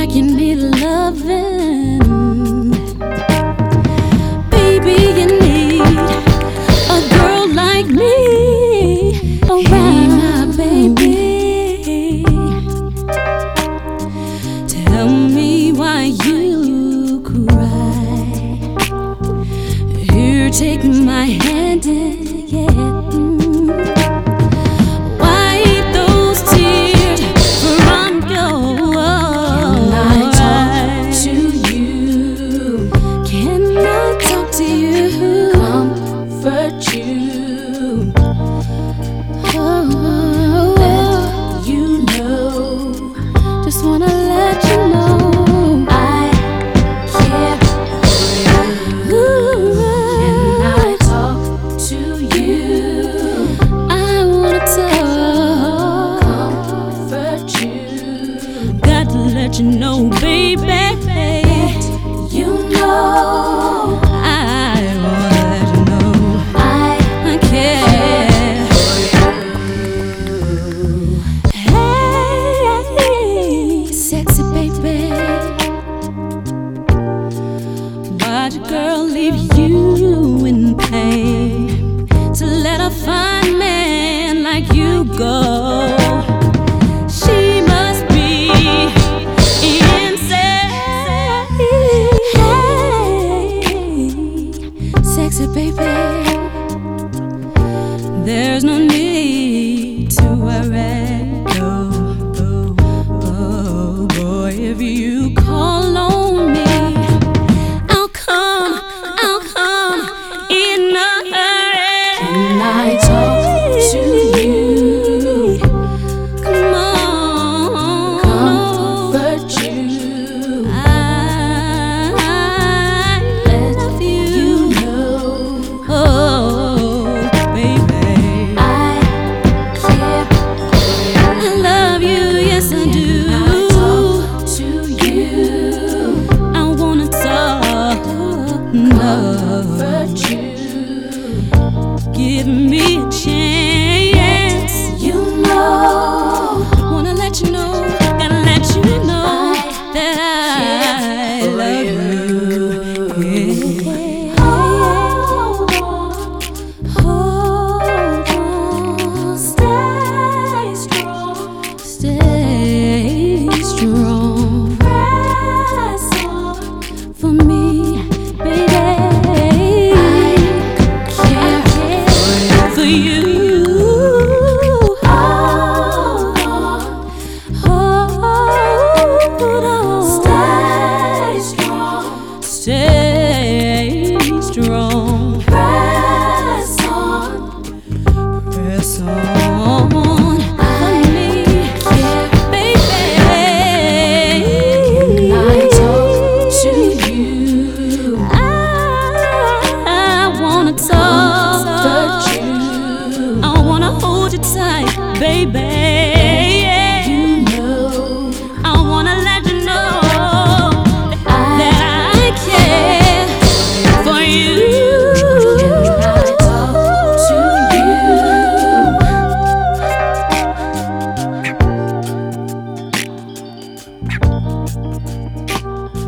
like you need loving. Baby, you need a girl like me around, my baby. Tell me why you cry. Here, take my hand and yeah. Wipe those tears from your eyes. Can I talk to you? Comfort you. Let you know. Just wanna let you know I care for you. Can I talk to you? I wanna talk. Comfort you. Got to let you know, baby. You know I wanna let you know I care. Hey, sexy baby, why'd your girl leave you in pain to let a fine man like you go? She must be insane. Hey, sexy baby, there's no need to worry. Oh, boy, if you call on me, I'll come in a hurry. Can I talk to you? Come on, Comfort you. I love you. You know Oh, baby, I care for I love you, yes I do. to you. I wanna talk, love. Comfort you. Give me a chance. You know Wanna let you know, gotta let you know that I love you. Yeah. Hold on, stay strong. Stay strong Press on. for me, baby. I care For you. Hold on. Stay strong. Stay strong. Press on. Press on for me, baby. I talk to you. I wanna talk. Comfort you. I wanna hold you tight, baby. You know I wanna let you know that I care for you. Can I talk to you?